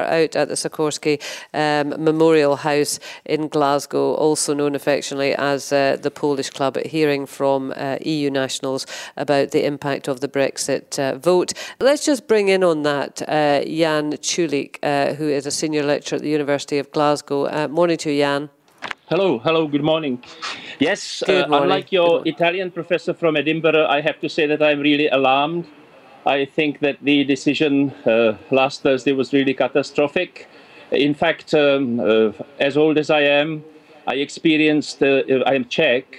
out at the Sikorski Memorial House in Glasgow, also known affectionately as the Polish Club, hearing from EU nationals about the impact of the Brexit vote. Let's just bring in on that Jan Čulik, who is a senior lecturer at the University of Glasgow. Morning to you, Jan. Hello, good morning. Yes, good morning. Unlike your Italian professor from Edinburgh, I have to say that I'm really alarmed. I think that the decision last Thursday was really catastrophic. In fact, as old as I am, I am Czech.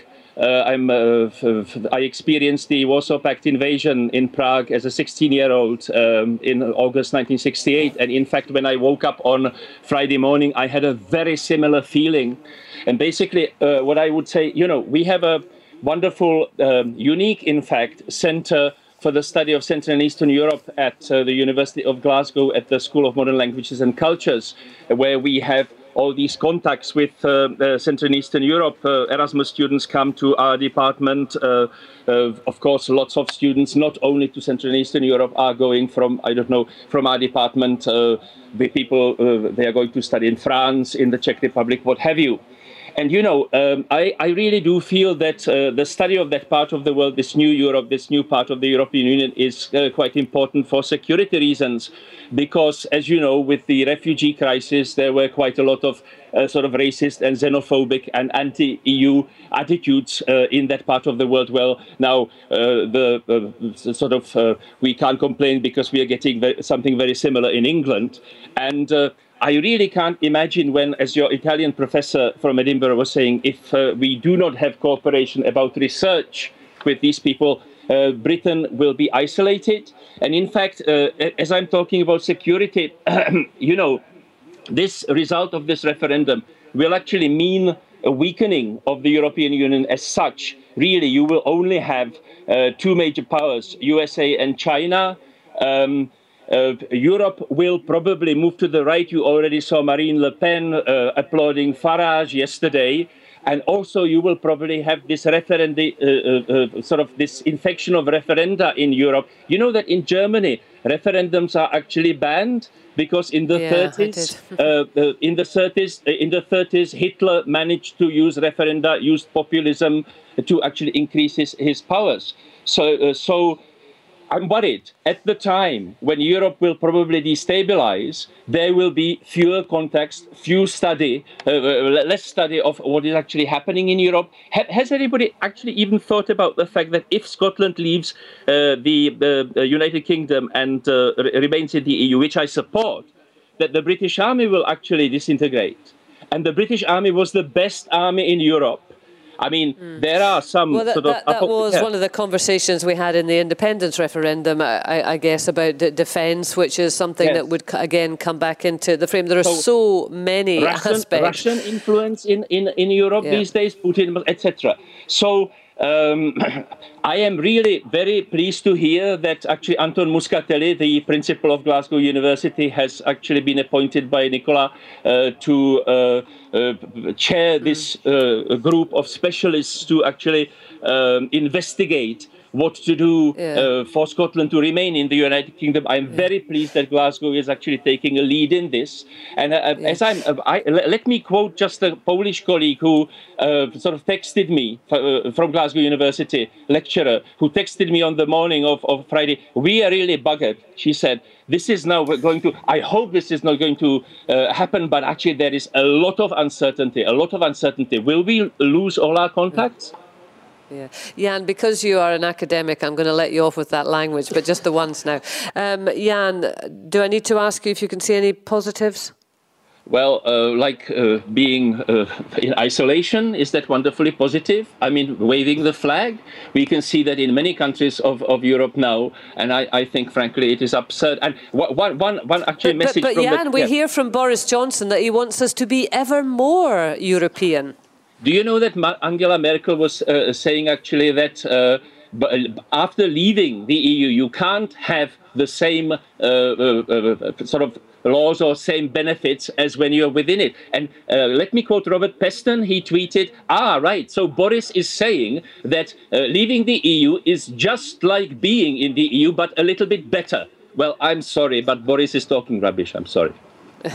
I experienced the Warsaw Pact invasion in Prague as a 16-year-old in August 1968. And in fact, when I woke up on Friday morning, I had a very similar feeling. And basically, what I would say, we have a wonderful, unique, in fact, center for the study of Central and Eastern Europe at the University of Glasgow at the School of Modern Languages and Cultures, where we have all these contacts with Central and Eastern Europe. Erasmus students come to our department. Of course, lots of students, not only to Central and Eastern Europe, are going from our department. The people, they are going to study in France, in the Czech Republic, what have you. And, I really do feel that the study of that part of the world, this new Europe, this new part of the European Union, is quite important for security reasons. Because, as you know, with the refugee crisis, there were quite a lot of sort of racist and xenophobic and anti-EU attitudes in that part of the world. Well, now we can't complain because we are getting something very similar in England. And I really can't imagine when, as your Italian professor from Edinburgh was saying, if we do not have cooperation about research with these people, Britain will be isolated. And in fact, as I'm talking about security, this result of this referendum will actually mean a weakening of the European Union as such. Really, you will only have two major powers, USA and China. Europe will probably move to the right. You already saw Marine Le Pen applauding Farage yesterday. And also you will probably have this this infection of referenda in Europe. You know that in Germany, referendums are actually banned because in the 30s, Hitler managed to use referenda, used populism to actually increase his powers. So I'm worried at the time when Europe will probably destabilize, there will be fewer contacts, less study of what is actually happening in Europe. Has anybody actually even thought about the fact that if Scotland leaves the United Kingdom and remains in the EU, which I support, that the British Army will actually disintegrate? And the British Army was the best army in Europe. I mean, there are some that was one of the conversations we had in the independence referendum, I guess, about defence, which is something that would, again, come back into the frame. There are so many aspects. Russian influence in Europe these days, Putin, etc. So I am really very pleased to hear that actually Anton Muscatelli, the principal of Glasgow University, has actually been appointed by Nicola to chair this group of specialists to actually investigate what to do for Scotland to remain in the United Kingdom. I'm very pleased that Glasgow is actually taking a lead in this. And let me quote just a Polish colleague who texted me from Glasgow University, lecturer, who texted me on the morning of Friday. We are really buggered, she said. This is now going to, I hope this is not going to happen, but actually there is a lot of uncertainty, Will we lose all our contacts? Yeah, Jan, because you are an academic, I'm going to let you off with that language, but just the once now. Jan, do I need to ask you if you can see any positives? Well, being in isolation, is that wonderfully positive? I mean, waving the flag? We can see that in many countries of Europe now, and I think, frankly, it is absurd. And one actually message from Jan, we hear from Boris Johnson that he wants us to be ever more European. Do you know that Angela Merkel was saying actually that after leaving the EU, you can't have the same laws or same benefits as when you're within it? And let me quote Robert Peston. He tweeted, right, so Boris is saying that leaving the EU is just like being in the EU, but a little bit better. Well, I'm sorry, but Boris is talking rubbish. I'm sorry.